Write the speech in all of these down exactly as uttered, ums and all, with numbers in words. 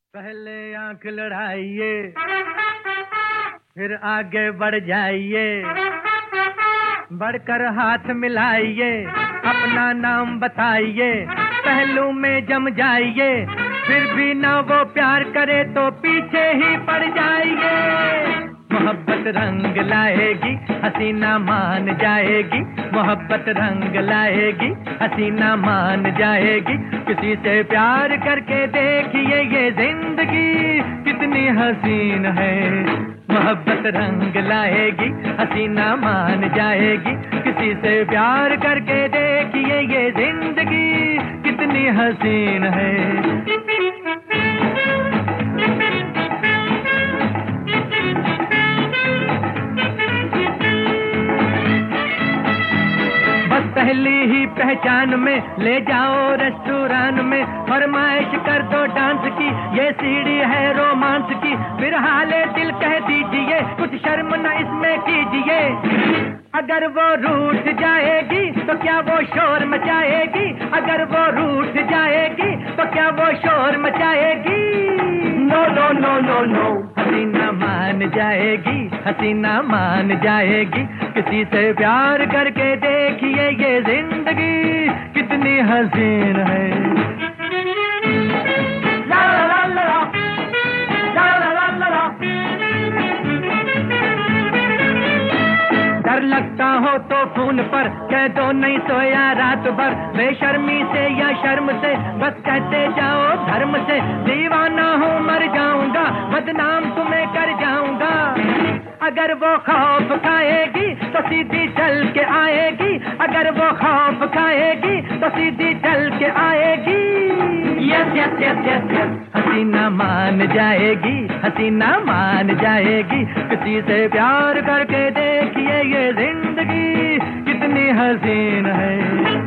पहले आंख लड़ाइए, फिर आगे बढ़ जाइए, बढ़कर हाथ मिलाइए, अपना नाम बताइए, पहलू में जम जाइए, फिर भी ना वो प्यार करे तो पीछे ही पड़ जाइए। मोहब्बत रंग लाएगी, हसीना मान जाएगी, मोहब्बत रंग लाएगी, हसीना मान जाएगी। किसी से प्यार करके देखिए ये जिंदगी कितनी हसीन है। मोहब्बत रंग लाएगी, हसीना मान जाएगी, किसी से प्यार करके देखिए ये जिंदगी कितनी हसीन है। पहली ही पहचान में ले जाओ रेस्टोरेंट में, फरमाइश कर दो डांस की, ये सीढ़ी है रोमांस की, फिर हाले दिल कह दीजिए, कुछ शर्म न इसमें कीजिए। अगर वो रूठ जाएगी तो क्या वो शोर मचाएगी, अगर वो रूठ जाएगी तो क्या वो शोर मचाएगी। No no no no no, हसीना मान जाएगी, हसीना मान जाएगी, किसी से प्यार करके देखिए ये जिंदगी कितनी हसीन है। ला ला ला ला ला, ला ला ला ला ला। डर लगता हो तो फोन पर कह दो नहीं सोया रात भर, बेशर्मी से या शर्म से बस कहते जाओ धर्म से, दीवाना हूँ मर जाऊंगा, बदनाम तुम्हें कर जाऊंगा। अगर वो खौफ खाएगी तो सीधी चल के आएगी, अगर वो खौफ खाएगी तो सीधी चल के आएगी। Yes yes yes yes yes, हसीना मान जाएगी, हसीना मान जाएगी, किसी से प्यार करके देखिए ये जिंदगी कितनी हसीन है।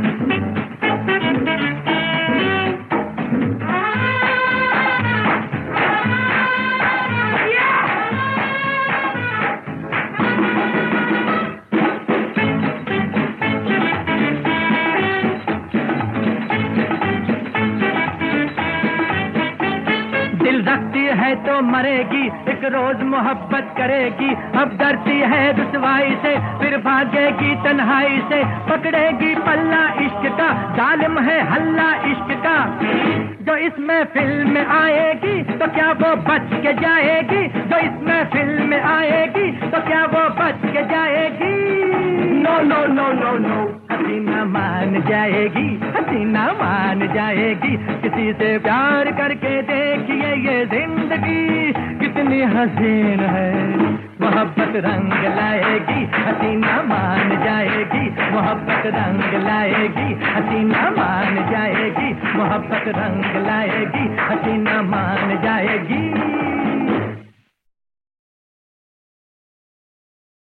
रखती है तो मरेगी, एक रोज मोहब्बत करेगी, अब डरती है रुसवाई से, फिर भागेगी तन्हाई से, पकड़ेगी पल्ला इश्क का, जालिम है हल्ला इश्क का। जो इसमें फिल्म में आएगी तो क्या वो बच के जाएगी, जो इसमें फिल्म में आएगी तो क्या वो बच के जाएगी। No no no no no, हसीना मान जाएगी, हसीना मान जाएगी, किसी से प्यार करके देखिए ये जिंदगी कितनी हसीन है। मोहब्बत रंग लाएगी, हसीना मान जाएगी, मोहब्बत रंग लाएगी, हसीना मान जाएगी, मोहब्बत रंग लाएगी, हसीना मान जाएगी।